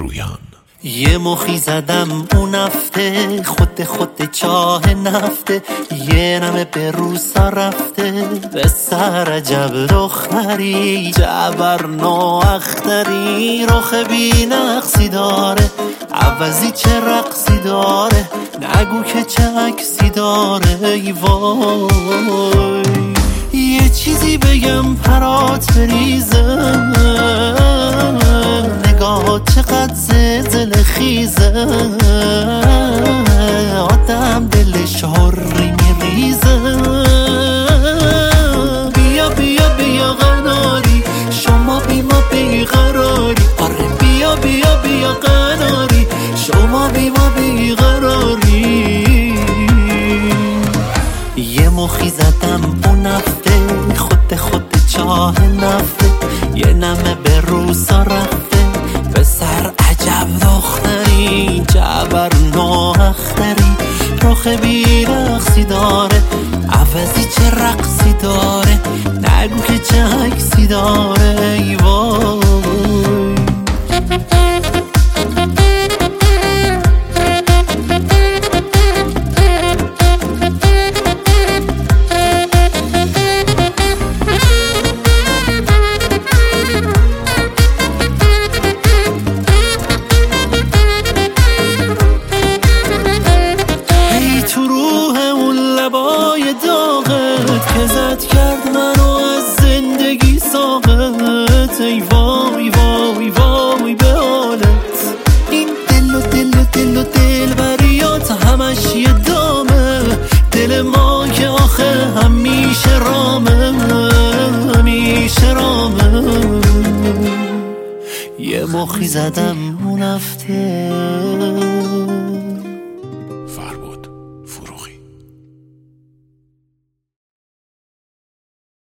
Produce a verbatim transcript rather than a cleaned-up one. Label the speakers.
Speaker 1: رویان.
Speaker 2: یه مخی زدم اون هفته، خود خود چاه نفته، یه نمه به روسا رفته، به سر عجب دختری، جبر نو اختری، رخ بی نقصی داره، عوضی چه رقصی داره، نگو که چه عکسی داره. ای وای یه چیزی بگم پرات بریزه، نگاه چقدر زلزله خیزه، آدم دلش هری میریزه. بیا بیا بیا قناری، شما بی ما بیقراری، آره بیا بیا بیا قناری، شما بی ما بیقراری. یه مخی زدم اون هفته، خود خود چاه نفته، یه نمه به روسا رفته، به سر عجب دختری، جبر نو اختری، رخ بی رقصی داره، عوضی چه رقصی داره، نگو که چه عکسی داره. ای وای که زد کرد منو از زندگی ساقط. ای وای وای وای به حالت، این دل و دل و دل و دل بریات همش یه دامه، دل ما که آخه همیشه رامه، همیشه رامه. یه مخی زدم اون هفته،